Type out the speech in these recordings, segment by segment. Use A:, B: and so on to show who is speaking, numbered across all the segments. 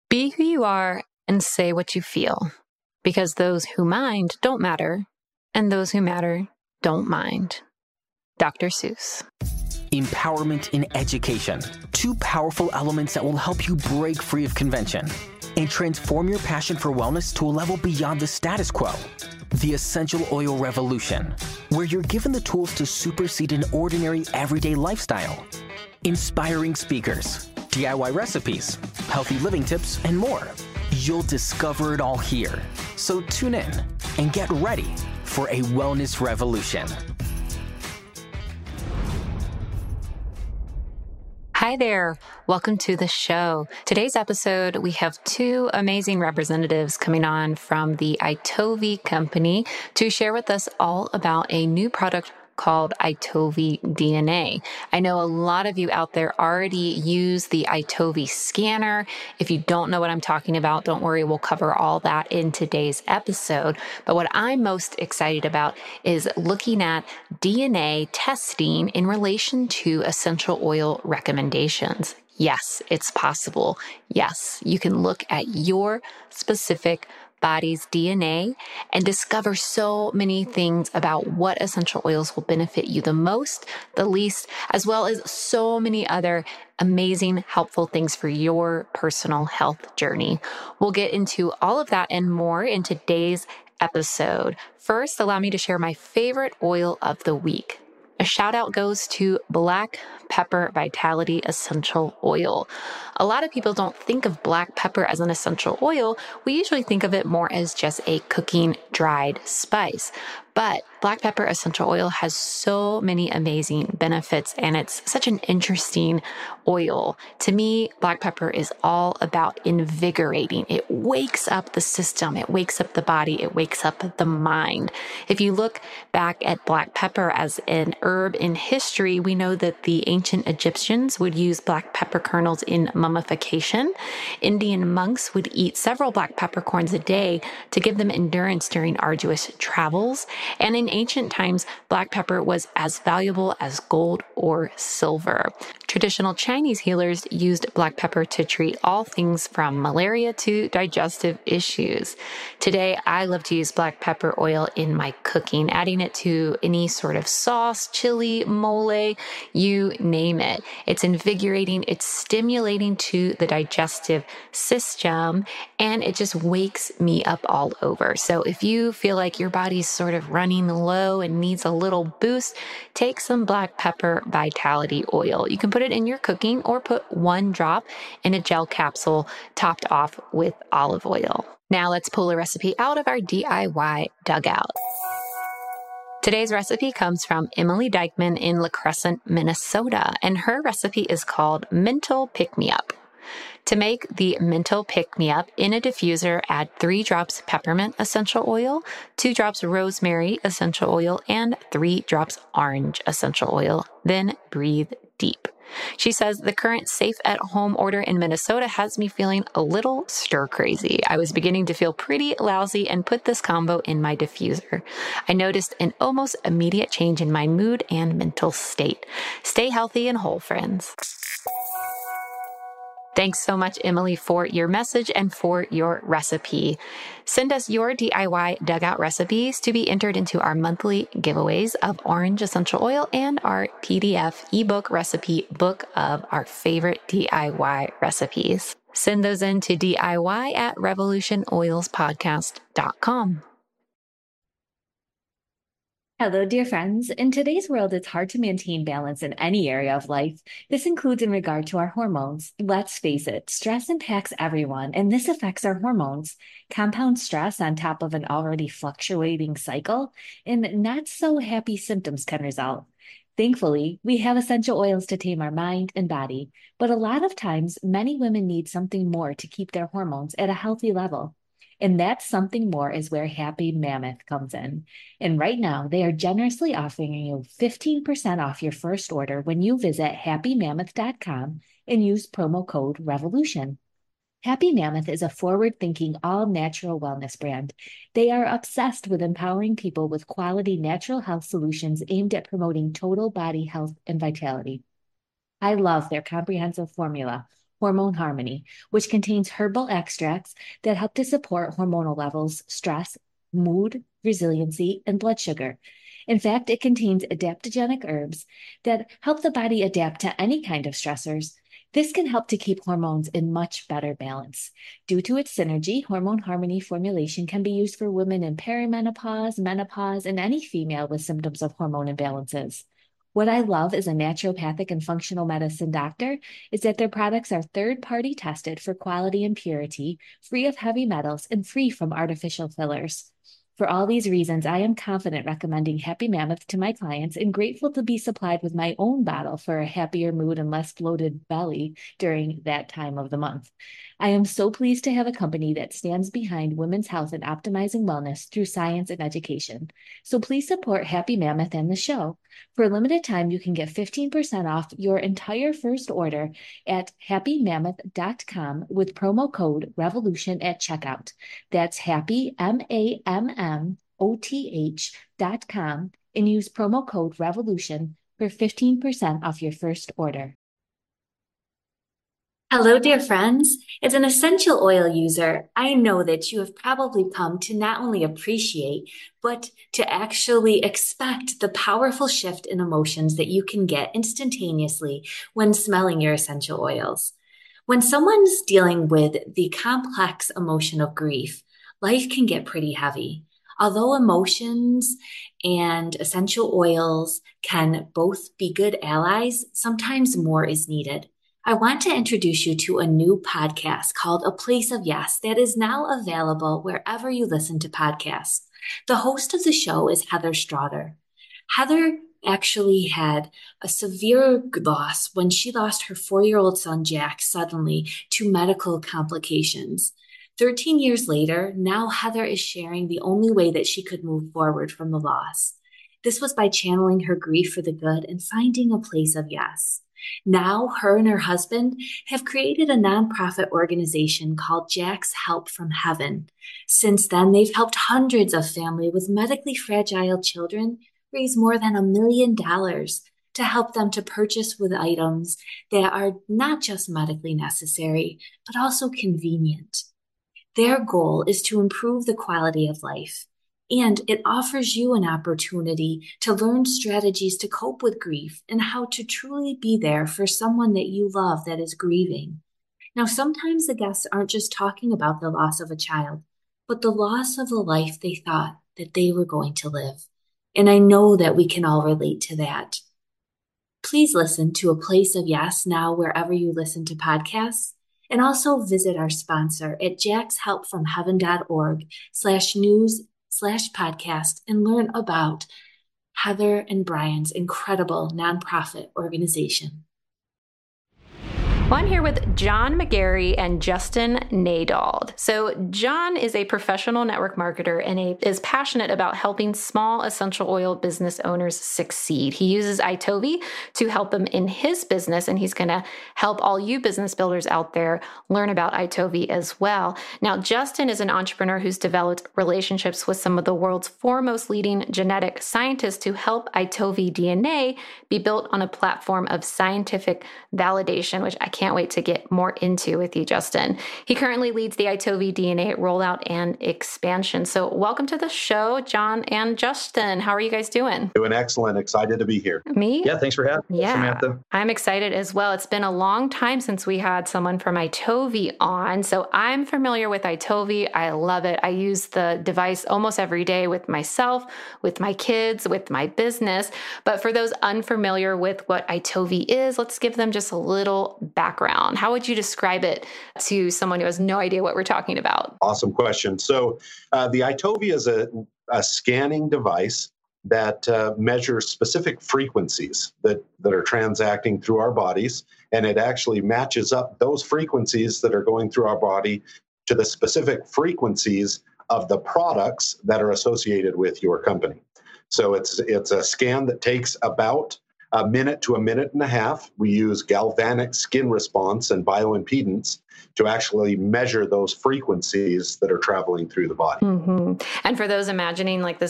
A: Be who you are and say what you feel, because those who mind don't matter, and those who matter don't mind. Dr. Seuss.
B: Empowerment in education. Two powerful elements that will help you break free of convention and transform your passion for wellness to a level beyond the status quo. The Essential Oil Revolution, where you're given the tools to supersede an ordinary everyday lifestyle. Inspiring speakers, DIY recipes, healthy living tips, and more. You'll discover it all here. So tune in and get ready for a wellness revolution.
A: Hi there. Welcome to the show. Today's episode, we have two amazing representatives coming on from the Itovi company to share with us all about a new product called Itovi DNA. I know a lot of you out there already use the Itovi scanner. If you don't know what I'm talking about, don't worry, we'll cover all that in today's episode. But what I'm most excited about is looking at DNA testing in relation to essential oil recommendations. Yes, it's possible. Yes, you can look at your specific body's DNA and discover so many things about what essential oils will benefit you the most, the least, as well as so many other amazing, helpful things for your personal health journey. We'll get into all of that and more in today's episode. First, allow me to share my favorite oil of the week. A shout out goes to Black Pepper Vitality Essential Oil. A lot of people don't think of black pepper as an essential oil. We usually think of it more as just a cooking dried spice. But black pepper essential oil has so many amazing benefits, and it's such an interesting oil. To me, black pepper is all about invigorating. It wakes up the system. It wakes up the body. It wakes up the mind. If you look back at black pepper as an herb in history, we know that the ancient Egyptians would use black pepper kernels in mummification. Indian monks would eat several black peppercorns a day to give them endurance during arduous travels. And in ancient times, black pepper was as valuable as gold or silver. Traditional Chinese healers used black pepper to treat all things from malaria to digestive issues. Today, I love to use black pepper oil in my cooking, adding it to any sort of sauce, chili, mole, you name it. It's invigorating, it's stimulating to the digestive system, and it just wakes me up all over. So if you feel like your body's sort of running low and needs a little boost, take some black pepper vitality oil. You can put it in your cooking or put one drop in a gel capsule topped off with olive oil. Now let's pull a recipe out of our DIY dugout. Today's recipe comes from Emily Dykeman in La Crescent, Minnesota, and her recipe is called Mental Pick-Me-Up. To make the mental pick-me-up, in a diffuser, add 3 drops peppermint essential oil, 2 drops rosemary essential oil, and 3 drops orange essential oil. Then breathe deep. She says, the current safe-at-home order in Minnesota has me feeling a little stir-crazy. I was beginning to feel pretty lousy and put this combo in my diffuser. I noticed an almost immediate change in my mood and mental state. Stay healthy and whole, friends. Thanks so much, Emily, for your message and for your recipe. Send us your DIY dugout recipes to be entered into our monthly giveaways of orange essential oil and our PDF ebook recipe book of our favorite DIY recipes. Send those in to DIY@revolutionoilspodcast.com.
C: Hello, dear friends. In today's world, it's hard to maintain balance in any area of life. This includes in regard to our hormones. Let's face it, stress impacts everyone, and this affects our hormones. Compound stress on top of an already fluctuating cycle, and not so happy symptoms can result. Thankfully, we have essential oils to tame our mind and body, but a lot of times, many women need something more to keep their hormones at a healthy level. And that something more is where Happy Mammoth comes in. And right now, they are generously offering you 15% off your first order when you visit happymammoth.com and use promo code REVOLUTION. Happy Mammoth is a forward-thinking, all-natural wellness brand. They are obsessed with empowering people with quality natural health solutions aimed at promoting total body health and vitality. I love their comprehensive formula. Hormone Harmony, which contains herbal extracts that help to support hormonal levels, stress, mood, resiliency, and blood sugar. In fact, it contains adaptogenic herbs that help the body adapt to any kind of stressors. This can help to keep hormones in much better balance. Due to its synergy, Hormone Harmony formulation can be used for women in perimenopause, menopause, and any female with symptoms of hormone imbalances. What I love as a naturopathic and functional medicine doctor is that their products are third-party tested for quality and purity, free of heavy metals, and free from artificial fillers. For all these reasons, I am confident recommending Happy Mammoth to my clients and grateful to be supplied with my own bottle for a happier mood and less bloated belly during that time of the month. I am so pleased to have a company that stands behind women's health and optimizing wellness through science and education. So please support Happy Mammoth and the show. For a limited time, you can get 15% off your entire first order at happymammoth.com with promo code REVOLUTION at checkout. That's happy, MAMMOTH.com, and use promo code REVOLUTION for 15% off your first order. Hello, dear friends. As an essential oil user, I know that you have probably come to not only appreciate, but to actually expect the powerful shift in emotions that you can get instantaneously when smelling your essential oils. When someone's dealing with the complex emotion of grief, life can get pretty heavy. Although emotions and essential oils can both be good allies, sometimes more is needed. I want to introduce you to a new podcast called A Place of Yes that is now available wherever you listen to podcasts. The host of the show is Heather Strother. Heather actually had a severe loss when she lost her 4-year-old son, Jack, suddenly to medical complications. 13 years later, now Heather is sharing the only way that she could move forward from the loss. This was by channeling her grief for the good and finding a place of yes. Now, her and her husband have created a nonprofit organization called Jack's Help from Heaven. Since then, they've helped hundreds of families with medically fragile children raise more than $1 million to help them to purchase with items that are not just medically necessary, but also convenient. Their goal is to improve the quality of life. And it offers you an opportunity to learn strategies to cope with grief and how to truly be there for someone that you love that is grieving. Now, sometimes the guests aren't just talking about the loss of a child, but the loss of a life they thought that they were going to live. And I know that we can all relate to that. Please listen to A Place of Yes now wherever you listen to podcasts. And also visit our sponsor at jackshelpfromheaven.org/news/podcast and learn about Heather and Brian's incredible nonprofit organization.
A: Well, I'm here with John McGarry and Justin Nadald. So John is a professional network marketer and is passionate about helping small essential oil business owners succeed. He uses Itovi to help him in his business, and he's going to help all you business builders out there learn about Itovi as well. Now, Justin is an entrepreneur who's developed relationships with some of the world's foremost leading genetic scientists to help Itovi DNA be built on a platform of scientific validation, which I can't wait to get more into with you, Justin. He currently leads the Itovi DNA rollout and expansion. So welcome to the show, John and Justin. How are you guys doing?
D: Doing excellent. Excited to be here.
A: Me?
D: Yeah, thanks for having me, Samantha.
A: I'm excited as well. It's been a long time since we had someone from Itovi on. So I'm familiar with Itovi. I love it. I use the device almost every day with myself, with my kids, with my business. But for those unfamiliar with what Itovi is, let's give them just a little background. How would you describe it to someone who has no idea what we're talking about?
D: Awesome question. So the Itovi is a scanning device that measures specific frequencies that are transacting through our bodies. And it actually matches up those frequencies that are going through our body to the specific frequencies of the products that are associated with your company. So it's a scan that takes about a minute to a minute and a half. We use galvanic skin response and bioimpedance to actually measure those frequencies that are traveling through the body.
A: Mm-hmm. And for those imagining like this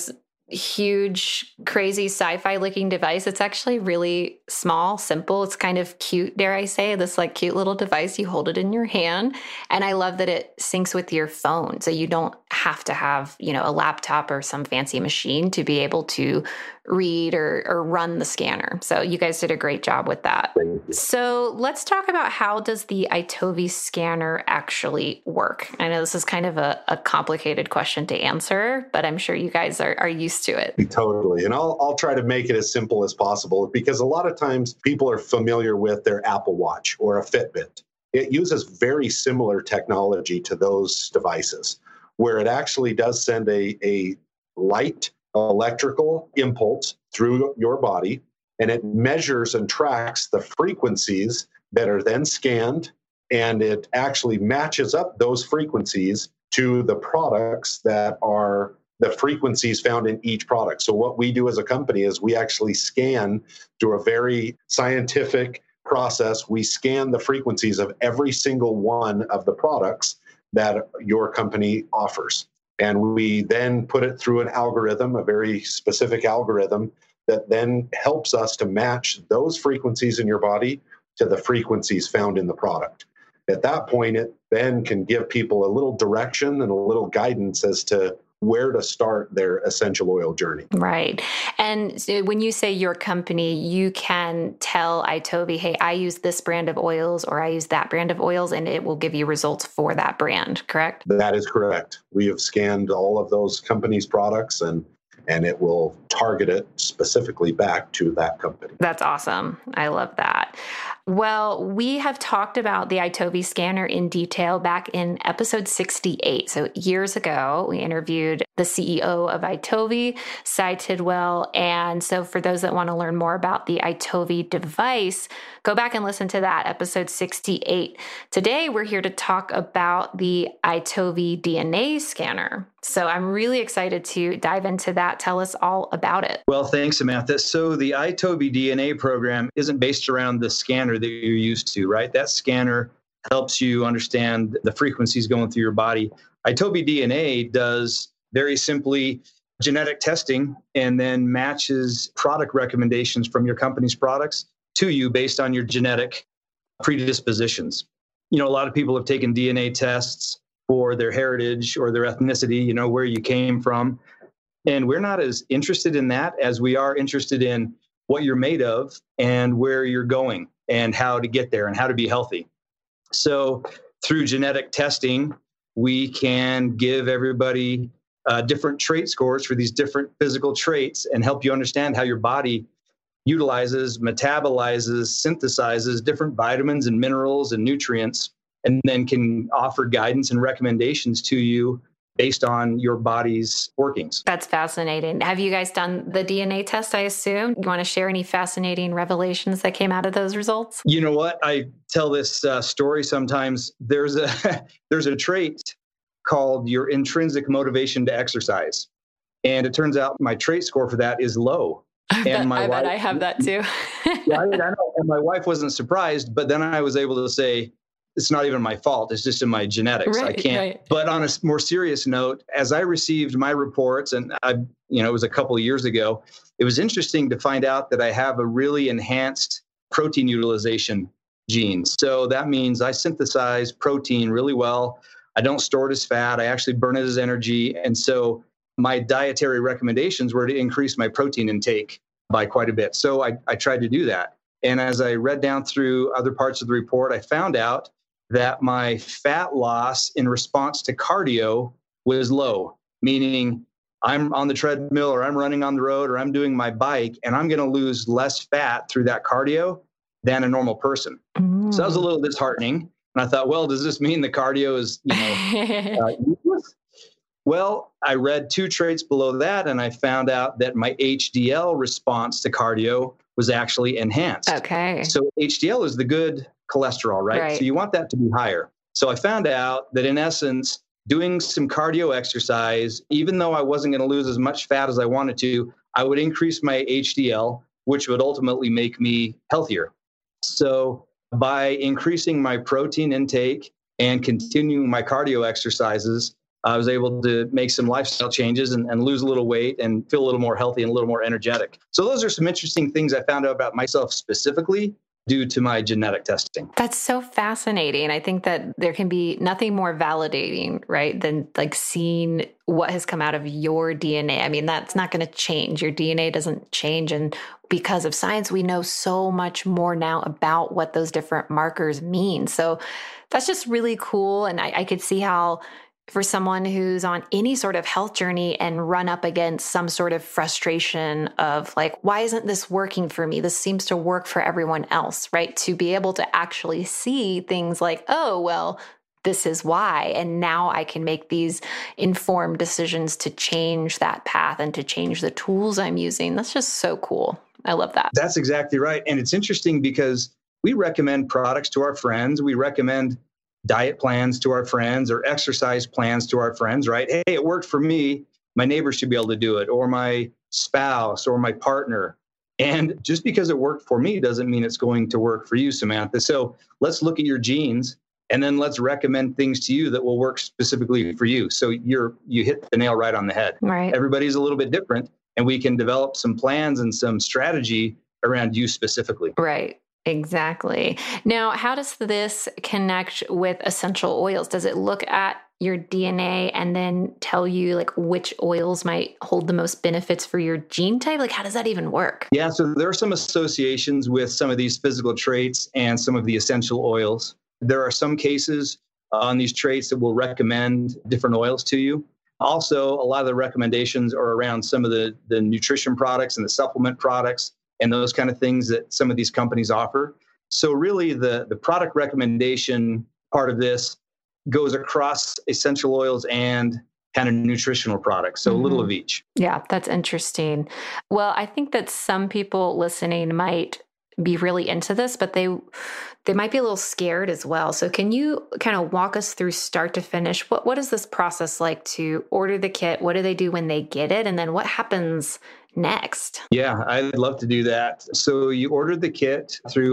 A: huge, crazy sci-fi looking device. It's actually really small, simple. It's kind of cute, dare I say, this like cute little device. You hold it in your hand. And I love that it syncs with your phone. So you don't have to have, a laptop or some fancy machine to be able to read or run the scanner. So you guys did a great job with that. So let's talk about how does the iTovi scanner actually work? I know this is kind of a complicated question to answer, but I'm sure you guys are used to it.
D: Totally. And I'll try to make it as simple as possible, because a lot of times people are familiar with their Apple Watch or a Fitbit. It uses very similar technology to those devices, where it actually does send a light electrical impulse through your body, and it measures and tracks the frequencies that are then scanned, and it actually matches up those frequencies to the products that are the frequencies found in each product. So what we do as a company is we actually scan through a very scientific process. We scan the frequencies of every single one of the products that your company offers. And we then put it through an algorithm, a very specific algorithm that then helps us to match those frequencies in your body to the frequencies found in the product. At that point, it then can give people a little direction and a little guidance as to where to start their essential oil journey.
A: Right. And so when you say your company, you can tell iTovi, hey, I use this brand of oils or I use that brand of oils, and it will give you results for that brand, correct?
D: That is correct. We have scanned all of those companies' products, and it will target it specifically back to that company.
A: That's awesome. I love that. Well, we have talked about the iTovi scanner in detail back in episode 68. So years ago, we interviewed the CEO of iTovi, Cy Tidwell. And so for those that want to learn more about the iTovi device, go back and listen to that, episode 68. Today, we're here to talk about the iTovi DNA scanner. So I'm really excited to dive into that. Tell us all about it.
E: Well, thanks, Samantha. So the iTovi DNA program isn't based around the scanner that you're used to, right? That scanner helps you understand the frequencies going through your body. iTovi DNA does very simply genetic testing and then matches product recommendations from your company's products to you based on your genetic predispositions. A lot of people have taken DNA tests for their heritage or their ethnicity, where you came from. And we're not as interested in that as we are interested in what you're made of and where you're going and how to get there and how to be healthy. So through genetic testing, we can give everybody different trait scores for these different physical traits and help you understand how your body utilizes, metabolizes, synthesizes different vitamins and minerals and nutrients, and then can offer guidance and recommendations to you based on your body's workings.
A: That's fascinating. Have you guys done the DNA test, I assume? You want to share any fascinating revelations that came out of those results?
E: You know what? I tell this story sometimes. There's a trait called your intrinsic motivation to exercise. And it turns out my trait score for that is low.
A: I bet I have that too.
E: Yeah, I know. And my wife wasn't surprised, but then I was able to say, it's not even my fault. It's just in my genetics.
A: Right,
E: I can't. Right. But on a more serious note, as I received my reports, and it was a couple of years ago, it was interesting to find out that I have a really enhanced protein utilization gene. So that means I synthesize protein really well. I don't store it as fat. I actually burn it as energy. And so my dietary recommendations were to increase my protein intake by quite a bit. So I tried to do that. And as I read down through other parts of the report, I found out that my fat loss in response to cardio was low, meaning I'm on the treadmill or I'm running on the road or I'm doing my bike and I'm going to lose less fat through that cardio than a normal person. So that was a little disheartening. And I thought, well, does this mean the cardio is, useless? Well, I read 2 traits below that and I found out that my HDL response to cardio was actually enhanced.
A: Okay.
E: So HDL is the good cholesterol, right? So you want that to be higher. So I found out that in essence, doing some cardio exercise, even though I wasn't going to lose as much fat as I wanted to, I would increase my HDL, which would ultimately make me healthier. So by increasing my protein intake and continuing my cardio exercises, I was able to make some lifestyle changes and lose a little weight and feel a little more healthy and a little more energetic. So those are some interesting things I found out about myself specifically due to my genetic testing.
A: That's so fascinating. I think that there can be nothing more validating, right, than like seeing what has come out of your DNA. I mean, that's not going to change. Your DNA doesn't change. And because of science, we know so much more now about what those different markers mean. So that's just really cool. And I could see how for someone who's on any sort of health journey and run up against some sort of frustration of like, why isn't this working for me? This seems to work for everyone else, right? To be able to actually see things like, oh, well, this is why. And now I can make these informed decisions to change that path and to change the tools I'm using. That's just so cool. I love that.
E: That's exactly right. And it's interesting because we recommend products to our friends. We recommend diet plans to our friends or exercise plans to our friends, right? Hey, it worked for me. My neighbor should be able to do it, or my spouse or my partner. And just because it worked for me doesn't mean it's going to work for you, Samantha. So let's look at your genes and then let's recommend things to you that will work specifically for you. So you hit the nail right on the head.
A: Right.
E: Everybody's a little bit different, and we can develop some plans and some strategy around you specifically.
A: Right. Exactly. Now, how does this connect with essential oils? Does it look at your DNA and then tell you like which oils might hold the most benefits for your gene type? Like, how does that even work?
E: Yeah, so there are some associations with some of these physical traits and some of the essential oils. There are some cases on these traits that will recommend different oils to you. Also, a lot of the recommendations are around some of the nutrition products and the supplement products and those kind of things that some of these companies offer. So really the product recommendation part of this goes across essential oils and kind of nutritional products. So a little of each.
A: Yeah, that's interesting. Well, I think that some people listening might be really into this, but they might be a little scared as well. So can you kind of walk us through start to finish? What is this process like to order the kit? What do they do when they get it? And then what happens next?
E: Yeah, I'd love to do that. So you ordered the kit through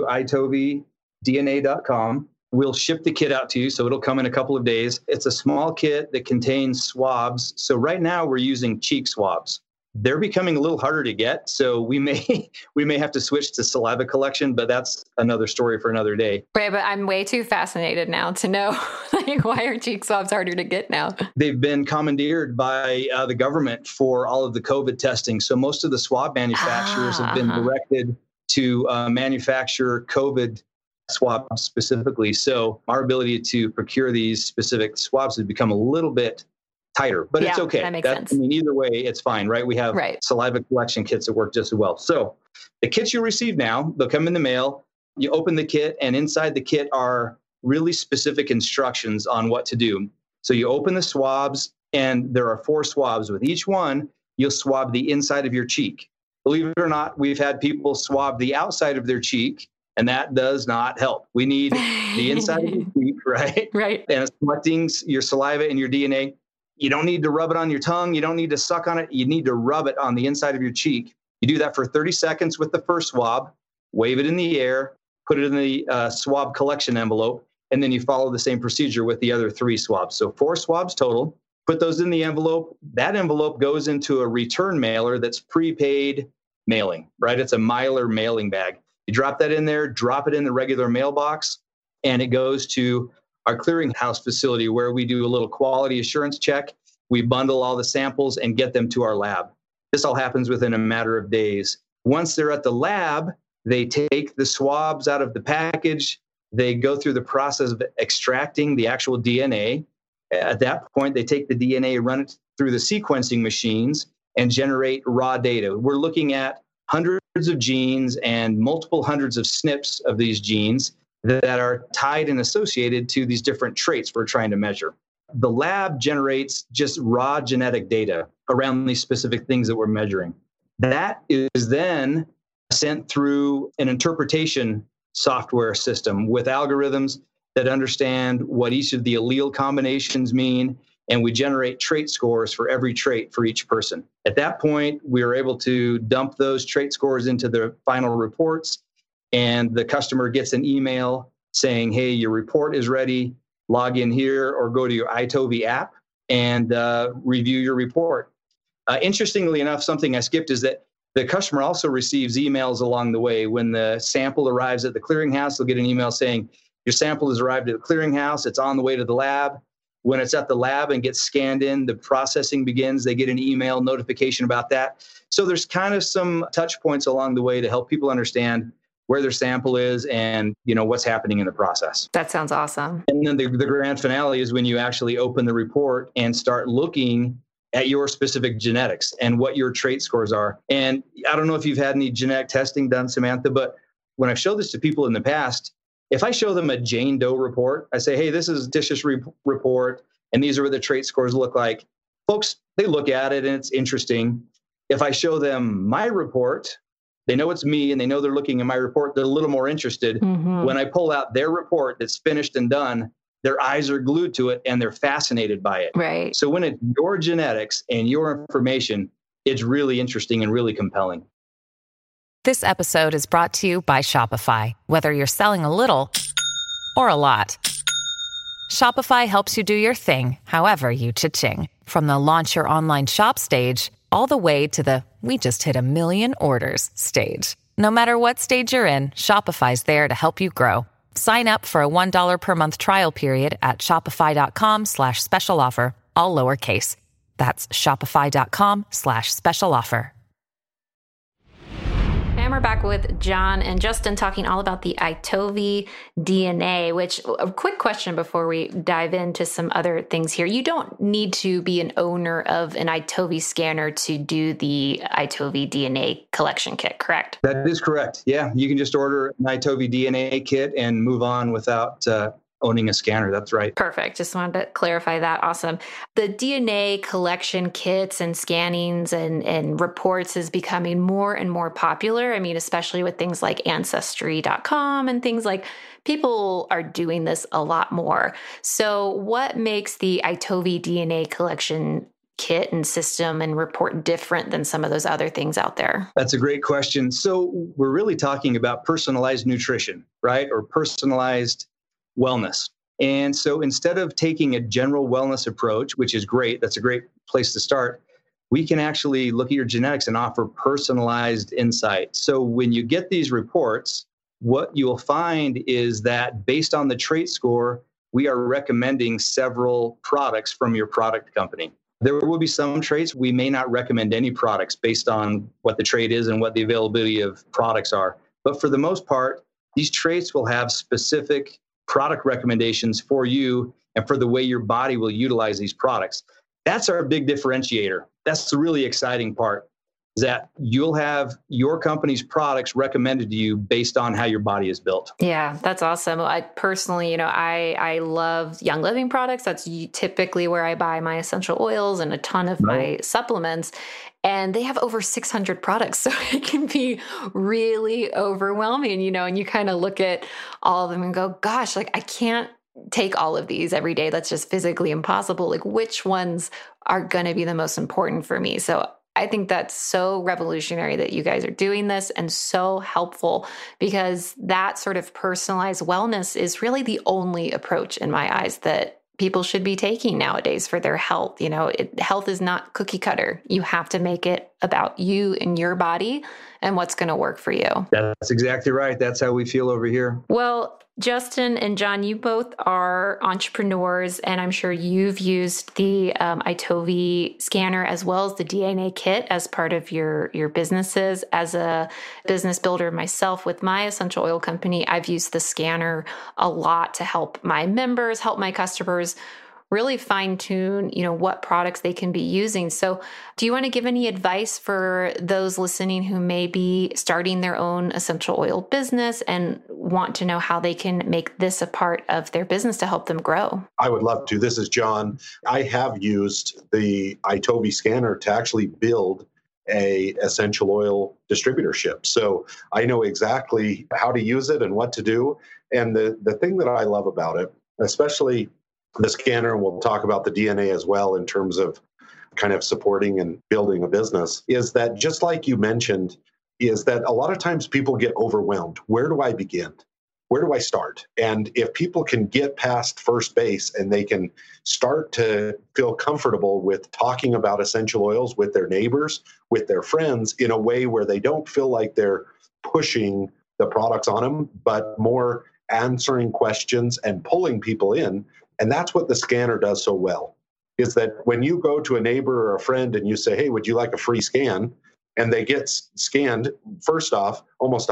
E: itovydna.com. We'll ship the kit out to you, so it'll come in a couple of days. It's a small kit that contains swabs. So right now we're using cheek swabs. They're becoming a little harder to get, so we may have to switch to saliva collection, but that's another story for another day.
A: Right, but I'm way too fascinated now to know like, why are cheek swabs harder to get now?
E: They've been commandeered by the government for all of the COVID testing. So most of the swab manufacturers have been directed to manufacture COVID swabs specifically. So our ability to procure these specific swabs has become a little bit tighter, but it's okay.
A: That makes sense.
E: I mean, either way, it's fine, right? We have saliva collection kits that work just as well. So the kits you receive now, they'll come in the mail. You open the kit, and inside the kit are really specific instructions on what to do. So you open the swabs, and there are 4 swabs. With each one, you'll swab the inside of your cheek. Believe it or not, we've had people swab the outside of their cheek, and that does not help. We need the inside of your cheek, right?
A: Right.
E: And it's collecting your saliva and your DNA. You don't need to rub it on your tongue. You don't need to suck on it. You need to rub it on the inside of your cheek. You do that for 30 seconds with the first swab, wave it in the air, put it in the swab collection envelope, and then you follow the same procedure with the other 3 swabs. So 4 swabs total. Put those in the envelope. That envelope goes into a return mailer that's prepaid mailing, right? It's a Mylar mailing bag. You drop that in there, drop it in the regular mailbox, and it goes to our clearinghouse facility where we do a little quality assurance check. We bundle all the samples and get them to our lab. This all happens within a matter of days. Once they're at the lab, they take the swabs out of the package. They go through the process of extracting the actual DNA. At that point, they take the DNA, run it through the sequencing machines, and generate raw data. We're looking at hundreds of genes and multiple hundreds of SNPs of these genes that are tied and associated to these different traits we're trying to measure. The lab generates just raw genetic data around these specific things that we're measuring. That is then sent through an interpretation software system with algorithms that understand what each of the allele combinations mean, and we generate trait scores for every trait for each person. At that point, we are able to dump those trait scores into the final reports, and the customer gets an email saying, hey, your report is ready, log in here or go to your iTovi app. and review your report. Interestingly enough, something I skipped is that the customer also receives emails along the way. When the sample arrives at the clearinghouse, they'll get an email saying, your sample has arrived at the clearinghouse. It's on the way to the lab. When it's at the lab and gets scanned in, the processing begins. They get an email notification about that. So there's kind of some touch points along the way to help people understand where their sample is and, what's happening in the process.
A: That sounds awesome.
E: And then the grand finale is when you actually open the report and start looking at your specific genetics and what your trait scores are. And I don't know if you've had any genetic testing done, Samantha, but when I've showed this to people in the past, if I show them a Jane Doe report, I say, hey, this is Tish's report, and these are what the trait scores look like. Folks, they look at it and it's interesting. If I show them my report, they know it's me and they know they're looking at my report, they're a little more interested.
A: Mm-hmm.
E: When I pull out their report that's finished and done, their eyes are glued to it and they're fascinated by it.
A: Right.
E: So when it's your genetics and your information, it's really interesting and really compelling.
F: This episode is brought to you by Shopify. Whether you're selling a little or a lot, Shopify helps you do your thing, however you cha-ching. From the launch your online shop stage, all the way to the we just hit 1 million orders stage. No matter what stage you're in, Shopify's there to help you grow. Sign up for a $1 per month trial period at shopify.com/special offer, all lowercase. That's shopify.com/special offer.
A: And we're back with John and Justin talking all about the Itovi DNA, which a quick question before we dive into some other things here. You don't need to be an owner of an Itovi scanner to do the Itovi DNA collection kit, correct?
E: That is correct. Yeah, you can just order an Itovi DNA kit and move on without owning a scanner. That's right.
A: Perfect. Just wanted to clarify that. Awesome. The DNA collection kits and scannings and reports is becoming more and more popular. I mean, especially with things like Ancestry.com and things like people are doing this a lot more. So what makes the Itovi DNA collection kit and system and report different than some of those other things out there?
E: That's a great question. So we're really talking about personalized nutrition, right? Or personalized wellness. And so instead of taking a general wellness approach, which is great, that's a great place to start, we can actually look at your genetics and offer personalized insight. So when you get these reports, what you'll find is that based on the trait score, we are recommending several products from your product company. There will be some traits we may not recommend any products based on what the trait is and what the availability of products are. But for the most part, these traits will have specific product recommendations for you and for the way your body will utilize these products. That's our big differentiator. That's the really exciting part, is that you'll have your company's products recommended to you based on how your body is built.
A: Yeah, that's awesome. I personally, I love Young Living products. That's typically where I buy my essential oils and a ton of my supplements. And they have over 600 products. So it can be really overwhelming, and you kind of look at all of them and go, gosh, I can't take all of these every day. That's just physically impossible. Which ones are going to be the most important for me? So I think that's so revolutionary that you guys are doing this and so helpful, because that sort of personalized wellness is really the only approach in my eyes that people should be taking nowadays for their health. Health is not cookie cutter. You have to make it about you and your body and what's going to work for you.
E: That's exactly right. That's how we feel over here.
A: Well, Justin and John, you both are entrepreneurs, and I'm sure you've used the Itovi scanner as well as the DNA kit as part of your businesses. As a business builder myself with my essential oil company, I've used the scanner a lot to help my members, help my customers really fine tune, what products they can be using. So do you want to give any advice for those listening who may be starting their own essential oil business and want to know how they can make this a part of their business to help them grow?
D: I would love to. This is John. I have used the Itovi scanner to actually build a essential oil distributorship. So I know exactly how to use it and what to do. And the thing that I love about it, especially the scanner, and we'll talk about the DNA as well in terms of kind of supporting and building a business, is that just like you mentioned, is that a lot of times people get overwhelmed. Where do I begin? where do I start? And if people can get past first base and they can start to feel comfortable with talking about essential oils with their neighbors, with their friends, in a way where they don't feel like they're pushing the products on them, but more answering questions and pulling people in. And that's what the scanner does so well, is that when you go to a neighbor or a friend and you say, hey, would you like a free scan? And they get scanned, first off, almost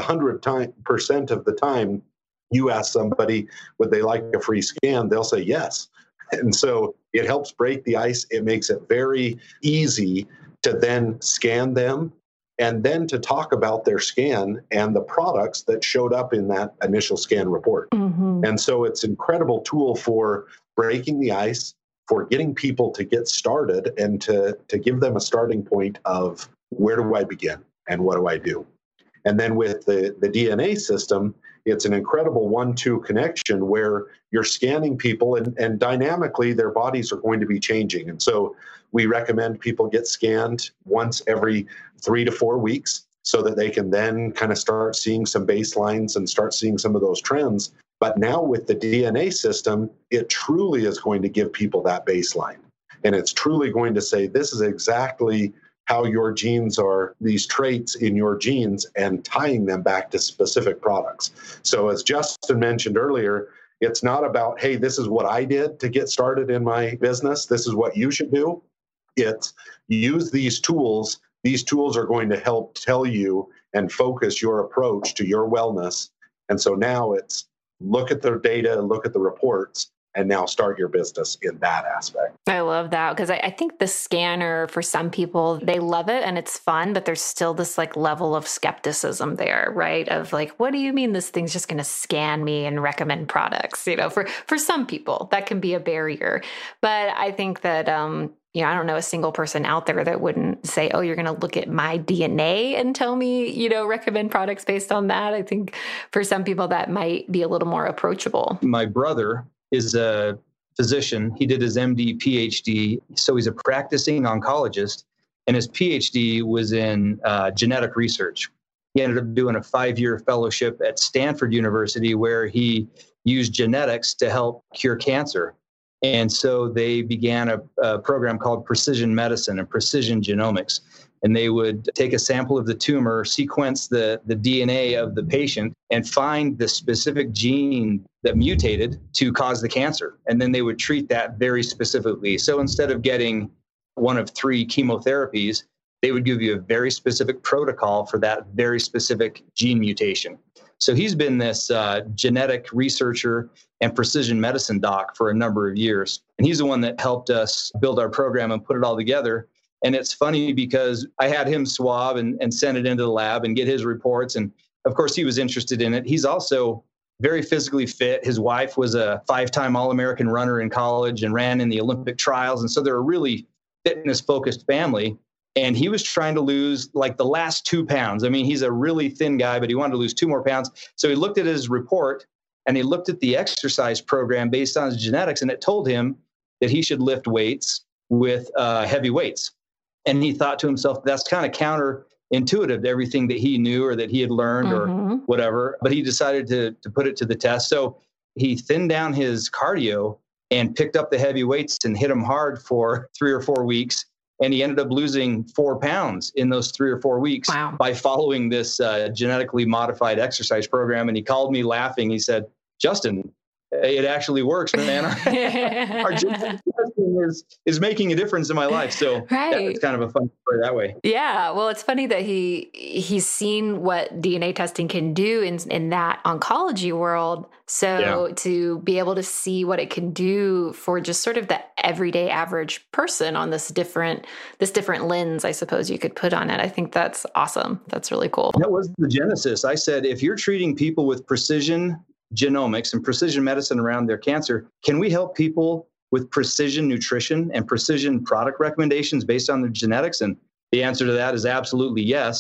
D: 100% of the time, you ask somebody, would they like a free scan? They'll say yes. And so it helps break the ice. It makes it very easy to then scan them and then to talk about their scan and the products that showed up in that initial scan report. Mm-hmm. And so it's an incredible tool for breaking the ice, for getting people to get started and to give them a starting point of where do I begin and what do I do? And then with the DNA system, it's an incredible 1-2 connection where you're scanning people and dynamically their bodies are going to be changing. And so we recommend people get scanned once every 3 to 4 weeks so that they can then kind of start seeing some baselines and start seeing some of those trends. But now with the DNA system, it truly is going to give people that baseline. And it's truly going to say, this is exactly how your genes are, these traits in your genes, and tying them back to specific products. So as Justin mentioned earlier, it's not about, hey, this is what I did to get started in my business. This is what you should do. It's use these tools. These tools are going to help tell you and focus your approach to your wellness. And so now it's look at the data, look at the reports, and now start your business in that aspect.
A: I love that because I think the scanner, for some people, they love it and it's fun, but there's still this like level of skepticism there, right? Of like, what do you mean this thing's just going to scan me and recommend products? You know, for some people, that can be a barrier. But I think that, I don't know a single person out there that wouldn't say, oh, you're going to look at my DNA and tell me, recommend products based on that. I think for some people that might be a little more approachable.
E: My brother is a physician. He did his MD, PhD. So he's a practicing oncologist, and his PhD was in genetic research. He ended up doing a 5-year fellowship at Stanford University where he used genetics to help cure cancer. And so they began a program called precision medicine and precision genomics. And they would take a sample of the tumor, sequence the DNA of the patient, and find the specific gene that mutated to cause the cancer. And then they would treat that very specifically. So instead of getting one of 3 chemotherapies, they would give you a very specific protocol for that very specific gene mutation. So he's been this genetic researcher and precision medicine doc for a number of years. And he's the one that helped us build our program and put it all together. And it's funny because I had him swab and send it into the lab and get his reports. And of course, he was interested in it. He's also very physically fit. His wife was a 5-time All-American runner in college and ran in the Olympic trials. And so they're a really fitness-focused family. And he was trying to lose like the last 2 pounds. I mean, he's a really thin guy, but he wanted to lose 2 more pounds. So he looked at his report and he looked at the exercise program based on his genetics, and it told him that he should lift weights with heavy weights. And he thought to himself, that's kind of counterintuitive to everything that he knew or that he had learned or whatever. But he decided to put it to the test. So he thinned down his cardio and picked up the heavy weights and hit them hard for 3 or 4 weeks. And he ended up losing 4 pounds in those 3 or 4 weeks by following this genetically modified exercise program. And he called me laughing. He said, Justin, it actually works, man. Our genetic testing is making a difference in my life. So it's kind of a fun story that way.
A: Yeah. Well, it's funny that he's seen what DNA testing can do in that oncology world. So to be able to see what it can do for just sort of the everyday average person on this different lens, I suppose you could put on it. I think that's awesome. That's really cool.
E: That was the genesis. I said, if you're treating people with precision genomics and precision medicine around their cancer, can we help people with precision nutrition and precision product recommendations based on their genetics? And the answer to that is absolutely yes.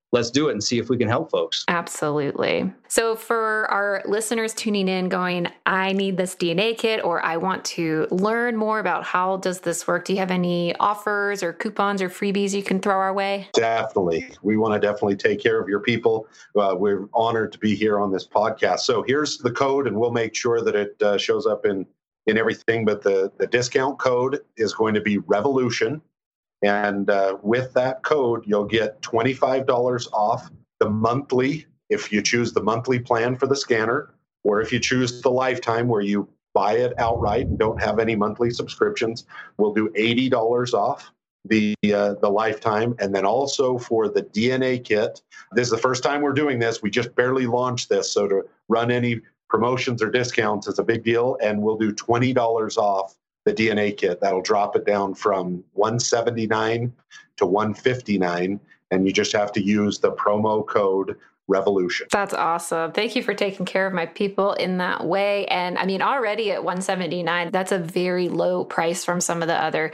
E: let's do it and see if we can help folks.
A: Absolutely. So for our listeners tuning in going, I need this DNA kit, or I want to learn more about how does this work, do you have any offers or coupons or freebies you can throw our way?
D: Definitely. We want to definitely take care of your people. We're honored to be here on this podcast. So here's the code, and we'll make sure that it shows up in everything. But the discount code is going to be Revolution. And with that code, you'll get $25 off the monthly, if you choose the monthly plan for the scanner, or if you choose the lifetime where you buy it outright and don't have any monthly subscriptions, we'll do $80 off the lifetime. And then also for the DNA kit, this is the first time we're doing this. We just barely launched this. So to run any promotions or discounts is a big deal. And we'll do $20 off the DNA kit. That'll drop it down from $179 to $159. And you just have to use the promo code Revolution.
A: That's awesome. Thank you for taking care of my people in that way. And I mean, already at $179, that's a very low price from some of the other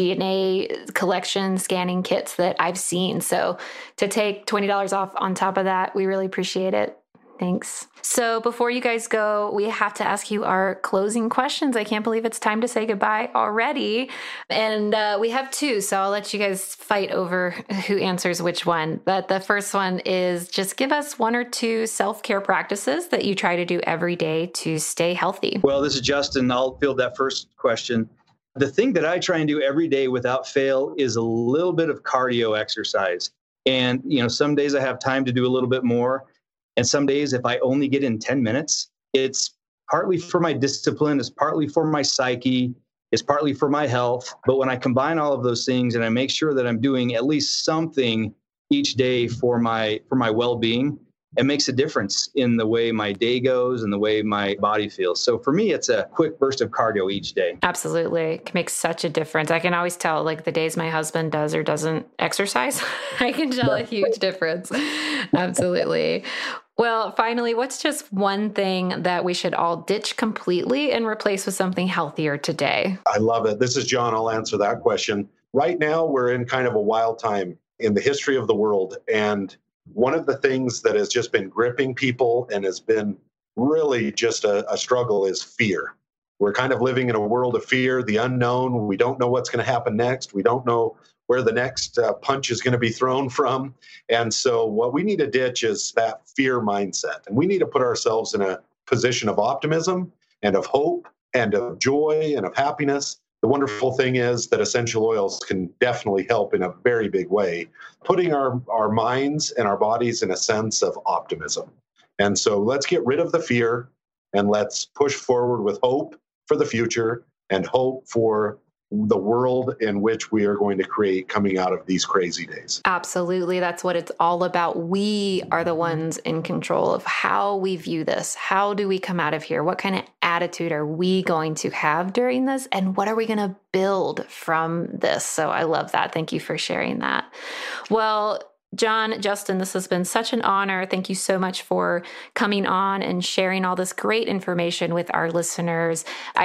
A: DNA collection scanning kits that I've seen. So to take $20 off on top of that, we really appreciate it. Thanks. So before you guys go, we have to ask you our closing questions. I can't believe it's time to say goodbye already. And we have two, so I'll let you guys fight over who answers which one. But the first one is just give us one or two self-care practices that you try to do every day to stay healthy.
E: Well, this is Justin. I'll field that first question. The thing that I try and do every day without fail is a little bit of cardio exercise. And, some days I have time to do a little bit more. And some days, if I only get in 10 minutes, it's partly for my discipline, it's partly for my psyche, it's partly for my health. But when I combine all of those things and I make sure that I'm doing at least something each day for my well-being, it makes a difference in the way my day goes and the way my body feels. So for me, it's a quick burst of cardio each day.
A: Absolutely. It can make such a difference. I can always tell, like, the days my husband does or doesn't exercise, I can tell a huge difference. Absolutely. Well, finally, what's just one thing that we should all ditch completely and replace with something healthier today?
D: I love it. This is John. I'll answer that question. Right now, we're in kind of a wild time in the history of the world. And one of the things that has just been gripping people and has been really just a struggle is fear. We're kind of living in a world of fear, the unknown. We don't know what's going to happen next. We don't know where the next punch is going to be thrown from. And so what we need to ditch is that fear mindset. And we need to put ourselves in a position of optimism and of hope and of joy and of happiness. The wonderful thing is that essential oils can definitely help in a very big way, putting our minds and our bodies in a sense of optimism. And so let's get rid of the fear and let's push forward with hope for the future and hope for the world in which we are going to create coming out of these crazy days.
A: Absolutely. That's what it's all about. We are the ones in control of how we view this. How do we come out of here? What kind of attitude are we going to have during this? And what are we going to build from this? So I love that. Thank you for sharing that. Well, John, Justin, this has been such an honor. Thank you so much for coming on and sharing all this great information with our listeners.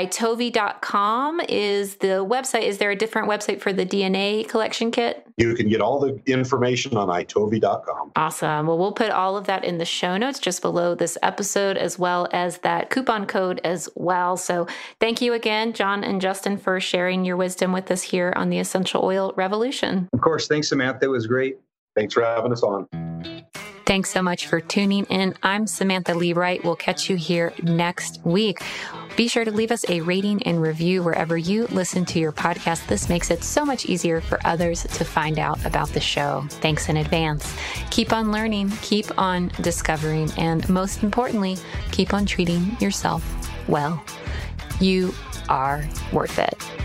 A: itovy.com is the website. Is there a different website for the DNA collection kit?
D: You can get all the information on itovy.com.
A: Awesome. Well, we'll put all of that in the show notes just below this episode, as well as that coupon code as well. So thank you again, John and Justin, for sharing your wisdom with us here on the Essential Oil Revolution.
E: Of course. Thanks, Samantha. It was great.
D: Thanks for having us on.
A: Thanks so much for tuning in. I'm Samantha Lee Wright. We'll catch you here next week. Be sure to leave us a rating and review wherever you listen to your podcast. This makes it so much easier for others to find out about the show. Thanks in advance. Keep on learning, keep on discovering, and most importantly, keep on treating yourself well. You are worth it.